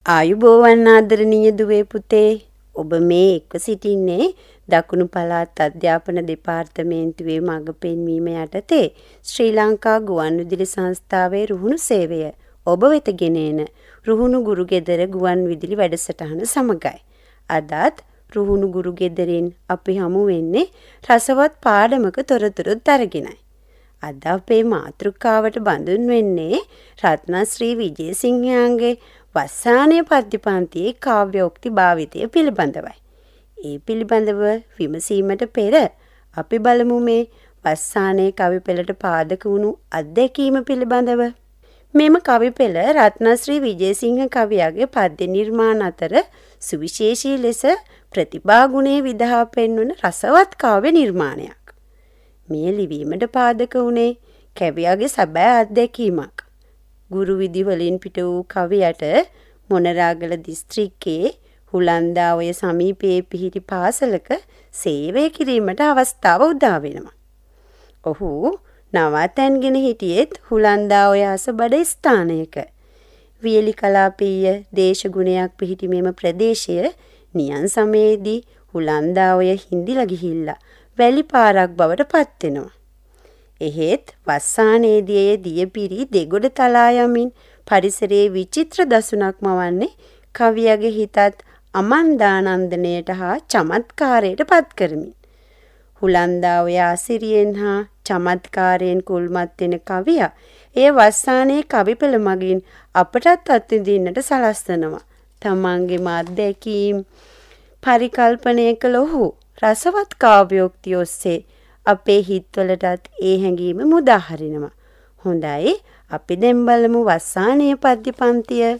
ආයුබෝවන් ආදරණීය දුවේ පුතේ ඔබ මේ එක්ව සිටින්නේ දකුණු පළාත් අධ්‍යාපන දෙපාර්තමේන්තුවේ මඟ පෙන්වීම යටතේ ශ්‍රී ලංකා ගුවන්විදුලි සංස්ථාවේ රුහුණු සේවය ඔබ වෙත ගෙන එන රුහුණු ගුරු ගෙදර ගුවන්විදුලි වැඩසටහන සමගයි. අදත් රුහුණු ගුරු ගෙදරින් අපි හමු වෙන්නේ රසවත් පාඩමක තොරතුරුත් අරගෙනයි. අද අපේ මාතෘකාවට බඳුන් වෙන්නේ රත්නශ්‍රී විජේසිංහයන්ගේ වස්සානයේ පද්‍ය පන්තියේ කාව්‍යෝක්ති භාවිතය පිළිබඳවයි. ඒ පිළිබඳව විමසීමට පෙර අපි බලමු මේ වස්සානයේ කවි පෙළට පාදක වුණු අත්දැකීම පිළිබඳව. මෙම කවි පෙළ රත්නශ්‍රී විජේසිංහ කවියාගේ පද්‍ය නිර්මාණ අතර සුවිශේෂී ලෙස ප්‍රතිභා ගුණයේ විදහා පෙන්වන රසවත් කාව්‍ය නිර්මාණයක්. මේ ලිවීමට පාදක වුණේ කවියාගේ සැබෑ අත්දැකීමක්. ගුරු විදි වලින් පිට වූ කවියට මොනරාගල දිස්ත්‍රික්කයේ හුලන්දාඔය සමීපයේ පිහිටි පාසලක සේවය කිරීමට අවස්ථාව උදා වෙනවා. ඔහු නවාතැන්ගෙන හිටියෙත් හුලන්දාඔය අසබඩ ස්ථානයක. වියලි කලාපීය දේශගුණයක් පිහිටි මෙම ප්‍රදේශය නියං සමයේදී හුලන්දාඔය හිඳිලා ගිහිල්ලා වැලි පාරක් බවට පත් වෙනවා. එහෙත් වස්සානයේදී දියපිරි දෙගොඩ තලා යමින් පරිසරයේ විචිත්‍ර දසුනක් මවන්නේ කවියාගේ හිතත් අමන්දානන්දනයට හා චමත්කාරයට පත් කරමින්. හුලන්දාඔය ආසිරියෙන් හා චමත්කාරයෙන් කුල්මත් වෙන කවියා එය වස්සානයේ කවි පෙළ මගින් අපටත් අත්විඳින්නට සලස්වනවා. තමන්ගේ අත්දැකීම් පරිකල්පනය කළ ඔහු රසවත් කාව්‍යෝක්තිය ඔස්සේ අපේ හිත්වලටත් ඒ හැඟීම මුදා හරිනවා. හොඳයි අපි දැන් බලමු වස්සානයේ පද්‍ය පන්තිය.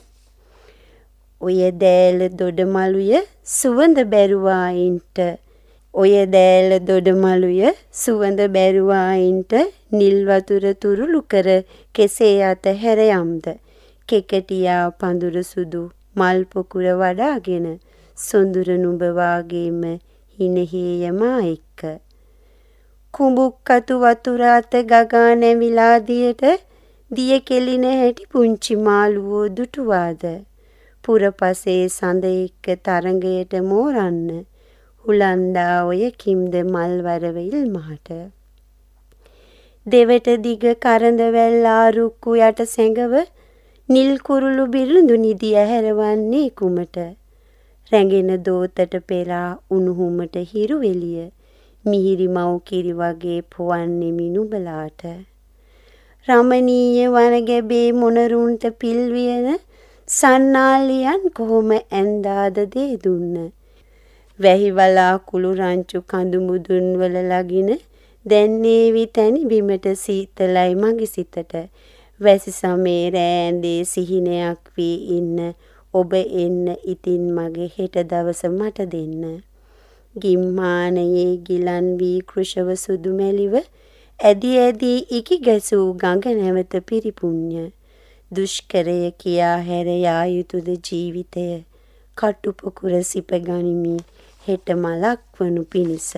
ඔය දෑල දොඩමලුය සුවඳ බැරුවායින්ට ඔය දෑල දොඩමලුය සුවඳ බැරුවායින්ට නිල් වතුර තුරුළු කර කෙසේ අත හැර යම්ද කෙකටියා පඳුර සුදු මල් පොකුර වඩාගෙන සොඳුර නුඹ වාගේම හිනහේ යමා එක්ක කුඹුක් අතු වතුර අත ගගා නැවිලා දියට දිය කෙලින හැටි පුංචි මාළුවෝ දුටුවාද පුරපසේ සඳ එක්ක තරඟයට මෝරන්න හුලන්දාඔය කිම්ද මල්වරවෙල් මහට දෙවට දිග කරඳවැල් ආරුක්කු යට සැඟව නිල් කුරුළු බිරිඳු නිදි ඇහැරවන්නේ කුමට රැඟෙන දෝතට පෙරා උණුහුමට හිරු එළිය මිහිරි මව් කිරි වගේ පොවන්නේ මිනුබලාට රමණීය වනගැබේ මොනරුන්ට පිල්වියන සන්නාලියන් කොහොම ඇන්දාද දේ දුන්න වැහිවලා කුළු රංචු කඳු මුදුන් වල ලගින දැන්නේවි තැනි බිමට සීතලයි මගේ සිතට වැසි සමේ රෑඳේ සිහිනයක් වී ඉන්න ඔබ එන්න ඉතින් මගේ හෙට දවස මට දෙන්න ගිම්මානයේ ගිලන් වී කෘෂව සුදු මැලිව ඇදි ඇදී ඉකි ගැසූ ගඟ නැවත පිරිපුන්ය දුෂ්කරය කියා හැර යා යුතුද ජීවිතය කටුපොකුර සිප ගනිමි හෙට මලක් වනු පිණිස.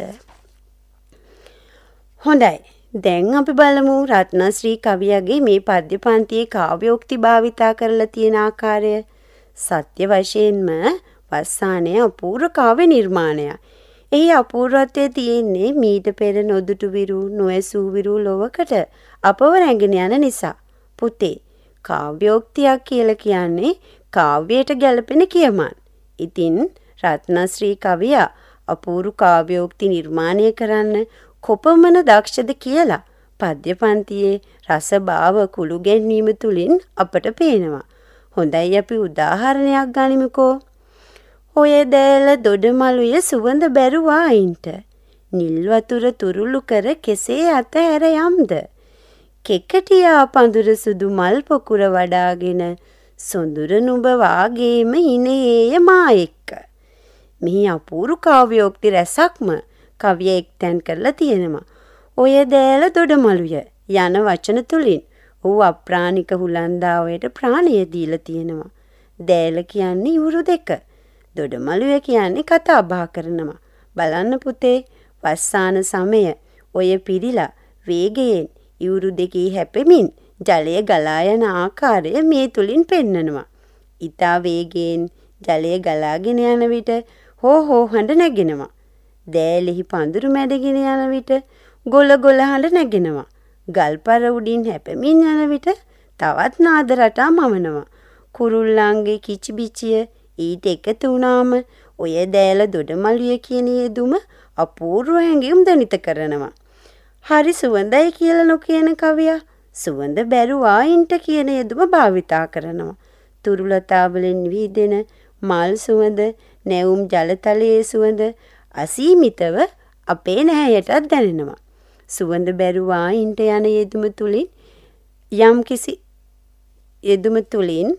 හොඳයි දැන් අපි බලමු රත්නශ්‍රී කවියාගේ මේ පද්‍ය පන්තියේ කාව්‍යෝක්ති භාවිතා කරලා තියෙන ආකාරය. සත්‍ය වශයෙන්ම වස්සානයේ අපූර්ව කාව්‍ය නිර්මාණයක්. එහි අපූර්වත්වය තියෙන්නේ මීට පෙර නොදුටු විරු නොඇසූ විරු ලොවකට අපව රැගෙන යන නිසා. පුතේ කාව්‍යෝක්තියක් කියලා කියන්නේ කාව්‍යයට ගැලපෙන කියමන්. ඉතින් රත්නශ්‍රී කවියා අපූර්ව කාව්‍යෝක්ති නිර්මාණය කරන්න කොපමණ දක්ෂද කියලා පද්‍ය පන්තියේ රසභාව කුළු ගැන්වීම තුලින් අපට පේනවා. හොඳයි අපි උදාහරණයක් ගනිමුකෝ. ඔය දෑල දොඩමලුය සුවඳ බැරුවායින්ට නිල් වතුර තුරුළු කර කෙසේ අත හැර යම්ද කෙකටියා පඳුර සුදු මල් පොකුර වඩාගෙන සොඳුර නුඹ වාගේම හිනේය මා එක්ක. මෙහි අපූර්ව කාව්‍යෝක්ති රැසක්ම කවිය එක්තැන් කරලා තියෙනවා. ඔය දෑල දොඩමලුය යන වචන තුලින් ඔහු අප්‍රාණික හුලන්දාඔයට ප්‍රාණය දීලා තියෙනවා. දෑල කියන්නේ ඉවුරු දෙක. දොඩමලුය කියන්නේ කතා බහ කරනවා. බලන්න පුතේ වස්සාන සමය ඔය පිරිලා වේගයෙන් ඉවුරු දෙකේ හැපෙමින් ජලය ගලා යන ආකාරය මේ තුලින් පෙන්නනවා. ඊතා වේගයෙන් ජලය ගලාගෙන යන විට හෝ හෝ හඬ නැගෙනවා. දෑලෙහි පඳුරු මැඩගෙන යන විට ගොල ගොල හඬ නැගෙනවා. ගල්පර උඩින් හැපෙමින් යන විට තවත් නාද රටා මවනවා. කුරුල්ලන්ගේ කිචිබිචිය ඊට එකතු වුණාම ඔය දෑල දොඩමළුවේ කියන යෙදුම අපූර්ව හැඟීම් දැනිත කරනවා. හරි සුවඳයි කියලා නොකියන කවියා සුවඳ බැරුවායින්ට කියන යෙදුම භාවිතා කරනවා. තුරුලතාවලින් විහිදෙන මල් සුවඳ, නැවුම් ජලතලයේ සුවඳ අසීමිතව අපේ නැහැයටත් දැනෙනවා. සුවඳ බැරුවායින්ට යන යෙදුම තුලින් යම්කිසි යෙදුම තුලින්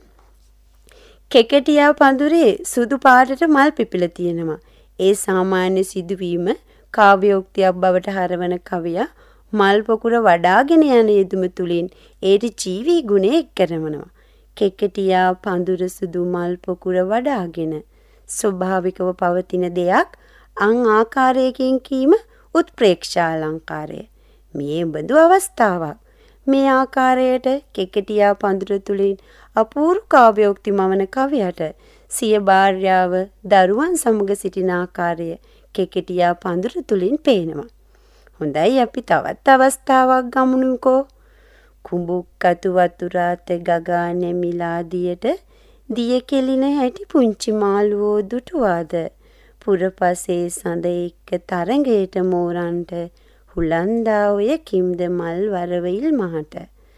කෙකටියා පඳුරේ සුදු පාටට මල් පිපිලා තියෙනවා. ඒ සාමාන්‍ය සිදුවීම කාව්‍යෝක්තියක් බවට හරවන කවියා මල් පොකුර වඩාගෙන යන යෙදුම තුලින් ඒට ජීවී ගුණය එක් කරනවා. කෙකටියා පඳුර සුදු මල් පොකුර වඩාගෙන ස්වභාවිකව පවතින දෙයක් අං ආකාරයකින් කීම උත්ප්‍රේක්ෂාලංකාරය. මේ බඳු අවස්ථාවක්. මේ ආකාරයට කෙකටියා පඳුර තුලින් අපූර්ව කාව්‍යෝක්ති මවන කවියට සිය භාර්යාව දරුවන් සමග සිටින ආකාරය කෙකටියා පඳුර තුලින් පේනවා. හොඳයි අපි තවත් අවස්ථාවක් ගමුනුකෝ. කුඹුක්කතු වතුරාත ගගා නැමිලා දියට දිය කෙලින හැටි පුංචි මාළුවෝ දුටුවාද පුරපසේ සඳ එක්ක තරඟයට මෝරන්ට හුලන්දා ඔය කිම්ද මල් වරවිල් මහට.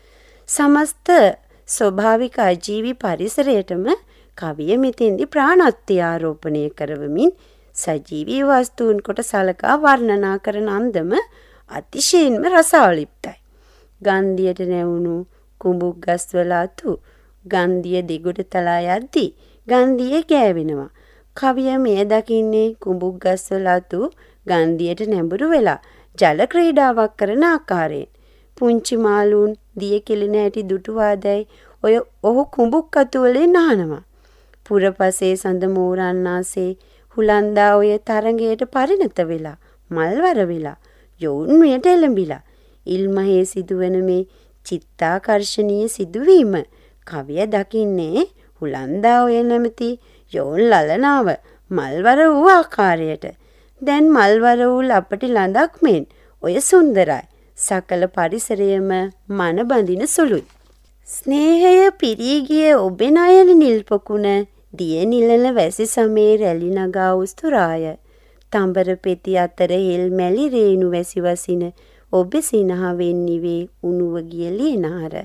සමස්ත ස්වභාවික අජීවී පරිසරයටම කවිය මෙතෙන්දි ප්‍රාණත්වය ආරෝපණය කරවමින් සජීවී වස්තුන් කොට සලකා වර්ණනා කරන අන්දම අතිශයින්ම රසාලිප්තයි. ගන්ධියට නැවුණු කුඹුක් ගස්වල අතු ගන්ධිය දෙගොඩ තලා යද්දී ගන්ධිය ගෑවෙනවා. කවිය මෙය දකින්නේ කුඹුක් ගස්වල අතු ගන්ධියට නැඹුරු වෙලා ජල ක්‍රීඩාවක් කරන ආකාරයෙන්. පුංචි මාළුන් දිය කෙලින ඇටි දුටුවාදැයි ඔහු කුඹුක් අතු වලින් අහනවා. පුරපසේ සඳ මෝරන්නාසේ හුලන්දා ඔය තරඟයට පරිණත වෙලා මල්වර වෙලා යොවුන් මෙයට එළඹිලා ඉල්මහේ සිදුවන මේ චිත්තාකර්ෂණීය සිදුවීම කවිය දකින්නේ හුලන්දා ඔය නැමැති යොවුන් ලලනාව මල්වර වූ ආකාරයට. දැන් මල්වර වූ අපට ළඳක් මෙන් ඔය සුන්දරයි. සකල පරිසරයම මන බඳින සුළුයි. ස්නේහය පිරී ගිය ඔබේ නයන නිල් පොකුණ දිය නිලන වැසි සමේ රැලි නගා උස්තුරාය. තඹර පෙති අතර හෙල් මැලි රේණු වැසි වසින ඔබ සිනහවෙන් නිවේ උණුව ගිය ලියනාර.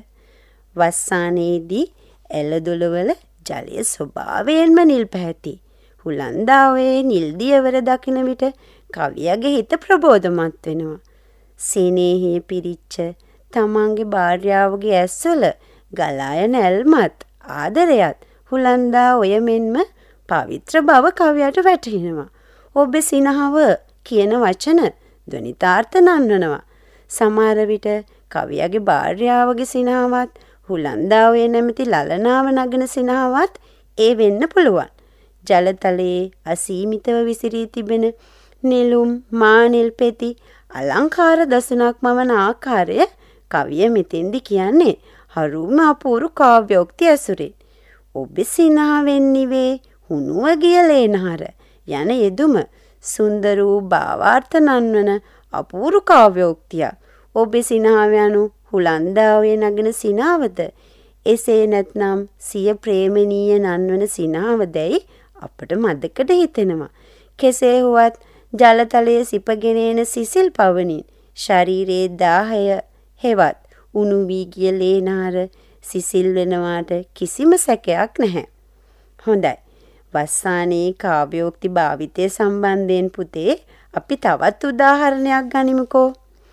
වස්සානේදී එළදොළවල ජලය ස්වභාවයෙන්ම නිල් පැහැති. හුලන්දාවේ නිල් දියවර දකින විට කවියගේ හිත ප්‍රබෝධමත් වෙනවා. සෙනෙහේ පිරිච්ච තමන්ගේ භාර්යාවගේ ඇස්වල ගලායන ඇල්මත් ආදරයත් හුලන්දා ඔය මෙන්ම පවිත්‍ර බව කවියට වැටහෙනවා. ඔබේ සිනහව කියන වචන ධ්වනිතාර්ථ නන්වනවා. සමහර විට කවියගේ භාර්යාවගේ සිනහවත් හුලන්දා ඔය නැමැති ලලනාව නගන සිනහවත් ඒ වෙන්න පුළුවන්. ජලතලයේ අසීමිතව විසිරී තිබෙන නෙළුම් මානෙල් පෙති අලංකාර දසුනක් මවන ආකාරය කවිය මෙතෙන්දි කියන්නේ හරුම අපූරු කාව්‍යෝක්ති ඇසුරෙන්. ඔබ සිනාවෙන් නිවේ හුණුව ගිය ලේනහර යන යෙදුම සුන්දර වූ භාවාර්ථ නන්වන අපූරු කාව්‍යෝක්තියක්. ඔබේ සිනාව යනු හුලන්දාවේ නගන සිනාවද එසේ නැත්නම් සිය ප්‍රේමණීය නන්වන සිනාවදැයි අපට මදකට හිතෙනවා. කෙසේ වුවත් ජලතලයේ සිපගෙන එන සිසිල් පවනින් ශරීරයේ දාහය හෙවත් උණු වී ගිය ලේනාර සිසිල් වෙනවාට කිසිම සැකයක් නැහැ. හොඳයි. වස්සානයේ කාව්‍යෝක්ති භාවිතය සම්බන්ධයෙන් පුතේ අපි තවත් උදාහරණයක් ගනිමුකෝ.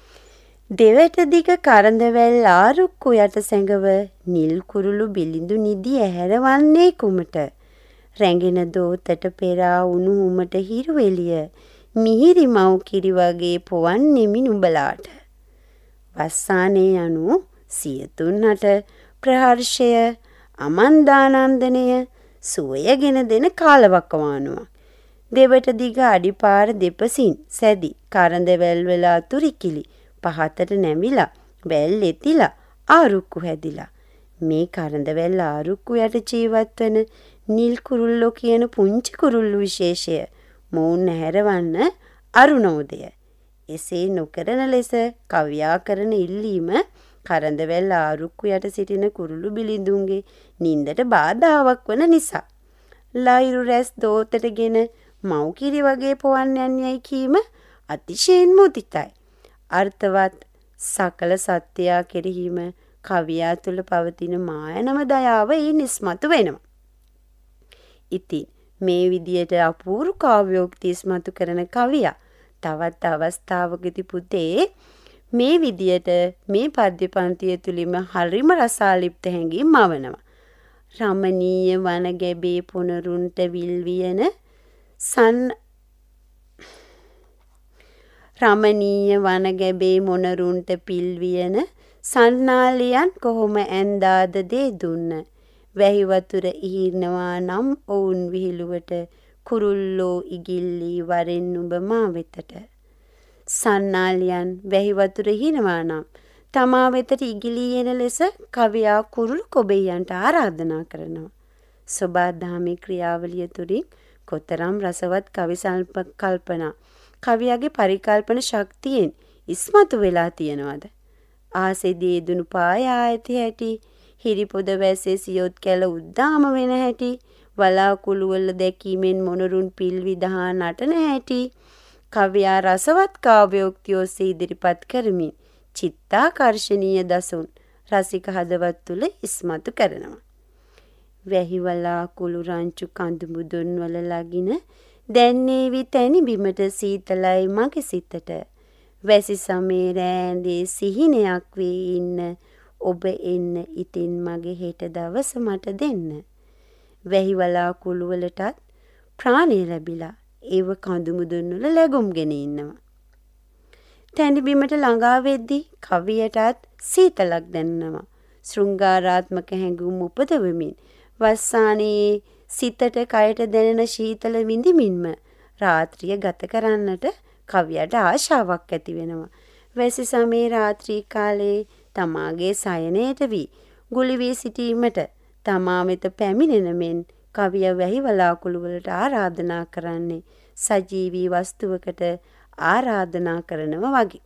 දෙවට දිග කරඳවැල් ආරුක්කු යට සැඟව නිල් කුරුළු බිලිඳු නිදි ඇහැරවන්නේ කුමට? රැඟෙන දෝතට පෙරා උණු උමට හිරු එළිය මිහිරි මව් කිරි වගේ පොවන්නෙමි නුඹලාට. වස්සානේ යනු සියතුන්හට ප්‍රහර්ෂය අමන්දානන්දනය සුවයගෙන දෙන කාලවකවානුවක්. දෙවට දිග අඩිපාර දෙපසින් සැදි කරඳවැල් වල අතුරිකිලි පහතට නැමිලා වැල් එතිලා ආරුක්කු හැදිලා මේ කරඳවැල් ආරුක්කු යට ජීවත් වන නිල් කුරුල්ලෝ කියන පුංචි කුරුල්ලු විශේෂය මොවුන් හැරවන්න අරුණෝදය. එසේ නොකරන ලෙස කවියා කරන ඉල්ලීම කරඳවැල් ආරුක්කු යට සිටින කුරුළු බිලිඳුන්ගේ නින්දට බාධාවක් වන නිසා. ලයිරු රැස් දෝතටගෙන මව්කිරි වගේ පොවන්න යන්නයි කීම අතිශයින් මුදිතයි. අර්ථවත් සකල සත්‍යයා කෙරෙහිම කවියා තුළ පවතින මායනම දයාව නිස්මතු වෙනවා. ඉතින් මේ විදියට අපූර්ව කාව්‍යෝක්ති ඉස්මතු කරන කවියා තවත් අවස්ථාවකදී පුතේ මේ විදියට මේ පද්‍ය පන්තිය තුලින්ම හරිම රසාලිප්ත හැඟීම් මවනවා. රමණීය වන ගැබේ පොනරුන්ට විල්වියන රමණීය වන ගැබේ මොනරුන්ට පිල්වියන සන්නාලියන් කොහොම ඇන්දාද දේ දුන්න. වැහි වතුර ඉහිනවා නම් ඔවුන් විහිළුවට කුරුල්ලෝ ඉගිල්ලී වරෙන් නුඹ මා වෙතට. සන්නාලියන් වැහි වතුර ඉහිනවා නම් තමා වෙතට ඉගිලී එන ලෙස කවියා කුරුළු කොබෙයන්ට ආරාධනා කරනවා. සෝබාදාමේ ක්‍රියාවලිය තුලින් කොතරම් රසවත් කවි කල්පනා කවියාගේ පරිකල්පන ශක්තියෙන් ඉස්මතු වෙලා තියෙනවද? ආසෙදී දුනු පායා ඇති හැටි, හිරිපොද වැස්සේ සියොත් කැල උද්දාම වෙන හැටි, වලාකුළු වල දැකීමෙන් මොනරුන් පිල්වි දහා නටන හැටි කවියා රසවත් කාව්‍යෝක්තිය ඔස්සේ ඉදිරිපත් කරමින් චිත්තාකර්ෂණීය දසුන් රසික හදවත් තුළ ඉස්මතු කරනවා. වැහි වලාකුළු රංචු කඳු මුදුන් වල ලගින දැන්නේවි තැනි බිමට සීතලයි මගේ සිතට. වැසි සමේ රෑඳේ සිහිනයක් වී ඉන්න ඔබ එන්න ඉතින් මගේ හෙට දවස මට දෙන්න. වැහි වලාකුළු වලටත් ප්‍රාණය ලැබිලා ඒව කඳු මුදුන් වල läගුම්ගෙන ඉන්නවා. තැනි බිමට ළඟා වෙද්දී කවියටත් සීතලක් දැනෙනවා. ශෘංගාරාත්මක හැඟුම් උපදවමින් වස්සානයේ සිතට කයට දැනෙන ශීතල විඳිමින්ම රාත්‍රිය ගත කරන්නට කවියට ආශාවක් ඇති වෙනවා. වැසි සමේ රාත්‍රී කාලයේ තමාගේ සයනයට වී ගුලි වී සිටීමට තමා වෙත පැමිණෙන මෙන් කවිය වැහි වලාකුළු වලට ආරාධනා කරන්නේ සජීවී වස්තුවකට ආරාධනා කරනවා වගේ.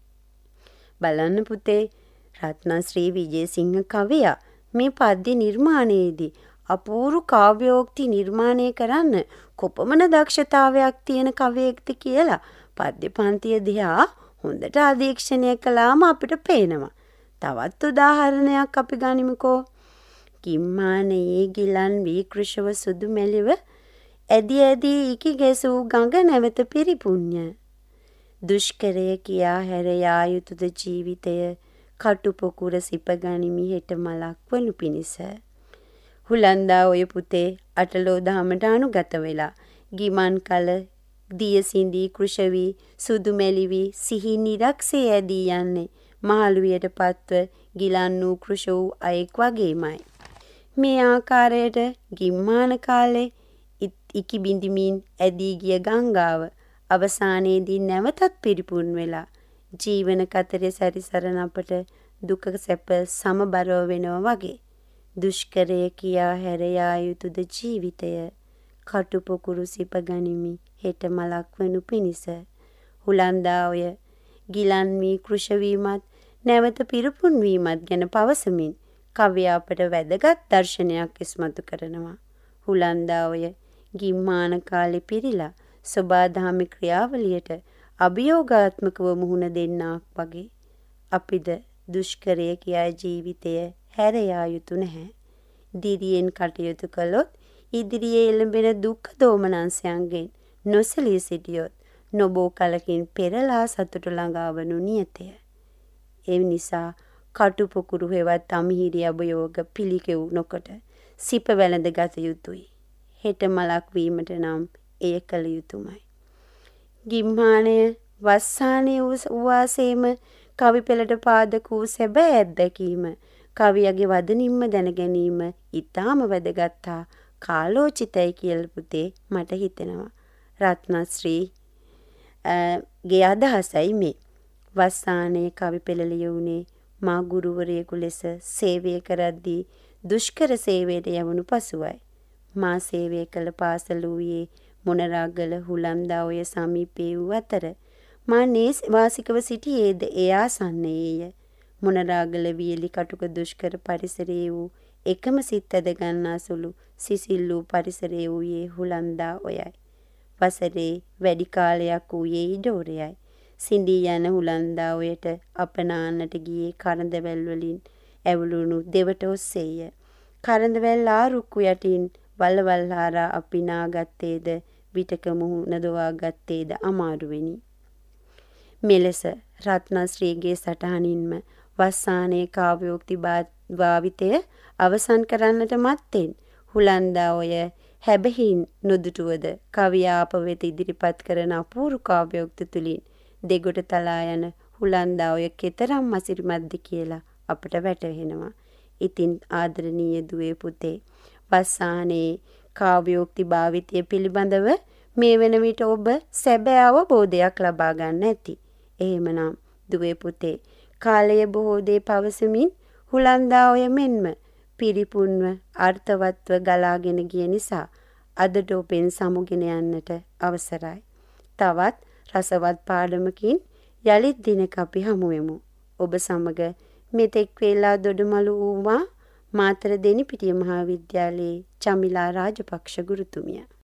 බලන්න පුතේ, රත්නශ්‍රී විජේසිංහ කවියා මේ පද්‍ය නිර්මාණයේදී අපූර්ව කාව්‍යෝක්ති නිර්මාණය කරන්න කොපමණ දක්ෂතාවයක් තියෙන කවියෙක්ද කියලා පද්‍ය පන්තිය දිහා හොඳට අධීක්ෂණය කළාම අපිට පේනවා. තවත් උදාහරණයක් අපි ගනිමුකෝ. කිම්මානයේ ගිලන් වී කෘෂව සුදු මැලිව ඇදි ඇදී ඉකි ගැසූ ගඟ නැවත පිරිපුඤ්ඤ. දුෂ්කරය කියා හැර යා යුතුද ජීවිතය කටු පොකුර සිප ගනිමි හෙට මලක් වනු පිණිස. හුලන්දා ඔය පුතේ අටලෝ දහමට අනුගත වෙලා ගිමන් කල දිය සිඳී කෘෂවි සුදු මැලිවි සිහි නිරක්සේ ඇදී යන්නේ මහලුවියට පත්ව ගිලන් වූ කෘෂ වූ අයෙක් වගේමයි. මේ ආකාරයට ගිම්මාන කාලේ ඉකි බිඳිමින් ඇදී ගිය ගංගාව අවසානයේදී නැවතත් පිරිපුන් වෙලා ජීවන කතරේ සැරිසරන අපට දුක සැප සමබරව වෙනවා වගේ. දුෂ්කරය කියා හැර යා යුතුද ජීවිතය කටු පොකුරු සිප ගනිමි හෙට මලක් වනු පිණිස. හුලන්දා ඔය ගිලන් වී කෘෂ වීමත් නැවත පිරිපුන් වීමත් ගැන පවසමින් කවියා අපට වැදගත් දර්ශනයක් ඉස්මතු කරනවා. හුලන්දා ඔය ගිම්මාන කාලේ පිරීලා සෝබාදාමේ ක්‍රියාවලියට අභියෝගාත්මකව මුහුණ දෙන්නාක් වගේ අපිද දුෂ්කරය කියා ජීවිතය හැර යා යුතු නැහැ. දිරියෙන් කටයුතු කළොත් ඉදිරියේ එළඹෙන දුක් දෝමනංශයන්ගෙන් නොසලී සිටියොත් නොබෝ කලකින් පෙරලා සතුට ළඟාවනු නියතය. ඒ නිසා කටු පොකුරු හේවත් අමිහිරි අභියෝග පිළිකෙව් නොකොට සිප වැළඳ ගත යුතුයි. හෙට මලක් වීමට නම් එය කළ යුතුයමයි. ගිම්හානය වස්සානයේ වාසේම කවි පෙළට පාදක වූ සැබෑ අත්දැකීම කවියගේ වදනින්ම දැන ගැනීම ඊටාම වැදගත් කාලෝචිතයි කියලා පුතේ මට හිතෙනවා. රත්නශ්‍රී ගේ අදහසයි මේ. වස්සානයේ කවි පෙළ ලියුනේ මා ගුරුවරයෙකු ලෙස සේවය කරද්දී දුෂ්කර සේවයට යවුණු පසුවයි. මා සේවය කළ පාසල වූයේ මොනරාගල හුලන්දා ඔය සමීපයේ වූ අතර මා වාසිකව සිටියේද ඒ ආසන්නයේය. මොනරාගල වියලි කටුක දුෂ්කර පරිසරයේ වූ එකම සිත් ඇද ගන්නා සුළු සිසිල් වූ පරිසරයේ වූයේ හුලන්දා ඔයයි. වසරේ වැඩි කාලයක් වූයේ ඉඩෝරයයි. සිඳී යන හුලන්දා ඔයට අපනාන්නට ගියේ කරඳවැල් වලින් ඇවුලුණු දෙවට ඔස්සේය. කරඳවැල් ආරුක්කු යටින් වල්වල් හාරා අපි නාගත්තේද විටක මුහුණ දොවා ගත්තේද අමාරුවෙනි. මෙලෙස රත්නශ්‍රීගේ සටහනින්ම වස්සානයේ කාව්‍යෝක්ති භාවිතය අවසන් කරන්නට මත්තෙන් හුලන්දා ඔය හැබැහින් නොදුටුවද කවියාප වෙත ඉදිරිපත් කරන අපූරු කාව්‍යෝක්ති තුලින් දෙගොඩ තලා යන හුලන්දා ඔය කෙතරම් අසිරිමත්ද කියලා අපට වැටහෙනවා. ඉතින් ආදරණීය දුවේ පුතේ වස්සානයේ කාව්‍යෝක්ති භාවිතය පිළිබඳව මේ වෙන විට ඔබ සැබෑ අවබෝධයක් ලබා ගන්න ඇති. එහෙමනම් දුවේ පුතේ කාලය බොහෝ දේ පවසමින් හුලන්දා ඔය මෙන්ම පිරිපුන්ව අර්ථවත්ව ගලාගෙන ගිය නිසා අදට ඔබෙන් සමුගෙන යන්නට අවසරයි. තවත් රසවත් පාඩමකින් යලිත් දිනක අපි හමු වෙමු. ඔබ සමග මෙතෙක් වේලා දොඩමළු වූවා මාතර දෙනිපිටිය මහා විද්‍යාලයේ චමිලා රාජපක්ෂ ගුරුතුමිය.